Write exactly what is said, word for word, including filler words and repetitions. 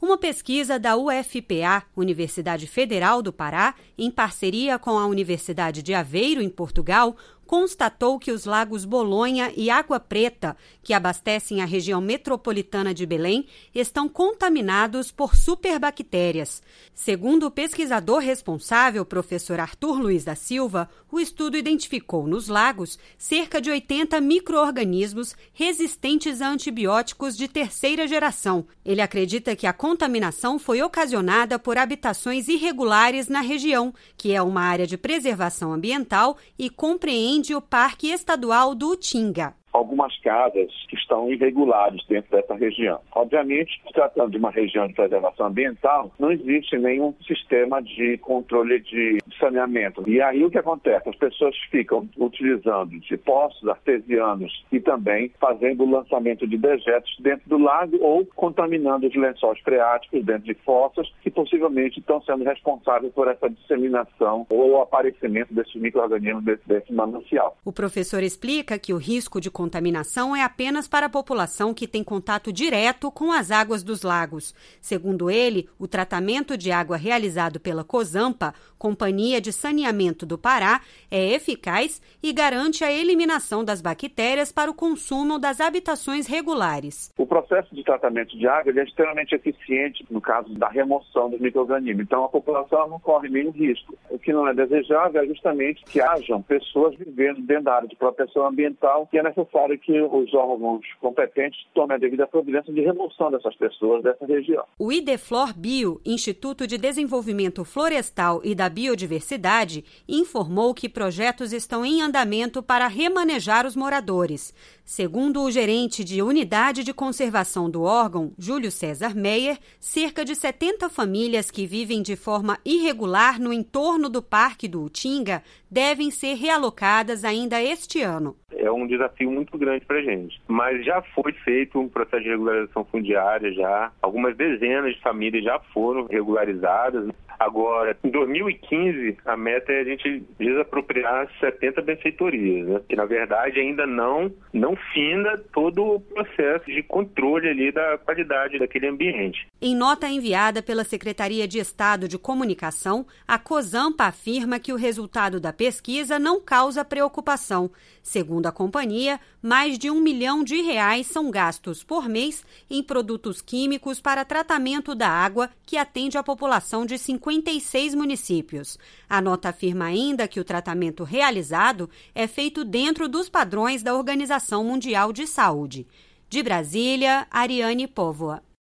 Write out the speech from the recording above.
Uma pesquisa da U F P A, Universidade Federal do Pará, em parceria com a Universidade de Aveiro, em Portugal, constatou que os lagos Bolonha e Água Preta, que abastecem a região metropolitana de Belém, estão contaminados por superbactérias. Segundo o pesquisador responsável, professor Arthur Luiz da Silva, o estudo identificou nos lagos cerca de oitenta micro-organismos resistentes a antibióticos de terceira geração. Ele acredita que a contaminação foi ocasionada por habitações irregulares na região, que é uma área de preservação ambiental e compreende o Parque Estadual do Utinga. Algumas casas que estão irregulares dentro dessa região. Obviamente, se tratando de uma região de preservação ambiental, não existe nenhum sistema de controle de saneamento. E aí o que acontece? As pessoas ficam utilizando de poços artesianos e também fazendo o lançamento de dejetos dentro do lago ou contaminando os lençóis freáticos dentro de fossas que possivelmente estão sendo responsáveis por essa disseminação ou aparecimento desses micro-organismos desse, desse manancial. O professor explica que o risco de contaminação é apenas para a população que tem contato direto com as águas dos lagos. Segundo ele, o tratamento de água realizado pela COSAMPA, Companhia de Saneamento do Pará, é eficaz e garante a eliminação das bactérias para o consumo das habitações regulares. O processo de tratamento de água ele é extremamente eficiente no caso da remoção dos micro-organismos. Então, a população não corre nenhum risco. O que não é desejável é justamente que hajam pessoas vivendo dentro da área de proteção ambiental e é necessário que os órgãos competentes tomem a devida providência de remoção dessas pessoas dessa região. O Ideflor Bio, Instituto de Desenvolvimento Florestal e da Biodiversidade, informou que projetos estão em andamento para remanejar os moradores. Segundo o gerente de Unidade de Conservação do órgão, Júlio César Meyer, cerca de setenta famílias que vivem de forma irregular no entorno do Parque do Utinga devem ser realocadas ainda este ano. É um desafio muito grande para a gente, mas já foi feito um processo de regularização fundiária, já algumas dezenas de famílias já foram regularizadas. Agora, em dois mil e quinze, a meta é a gente desapropriar setenta benfeitorias, né? Que na verdade ainda não, não finda todo o processo de controle ali da qualidade daquele ambiente. Em nota enviada pela Secretaria de Estado de Comunicação, a COSAMPA afirma que o resultado da pesquisa não causa preocupação. Segundo a companhia, mais de um milhão de reais são gastos por mês em produtos químicos para tratamento da água que atende a população de cinquenta e seis municípios. A nota afirma ainda que o tratamento realizado é feito dentro dos padrões da Organização Mundial de Saúde. De Brasília, Ariane Póvoa.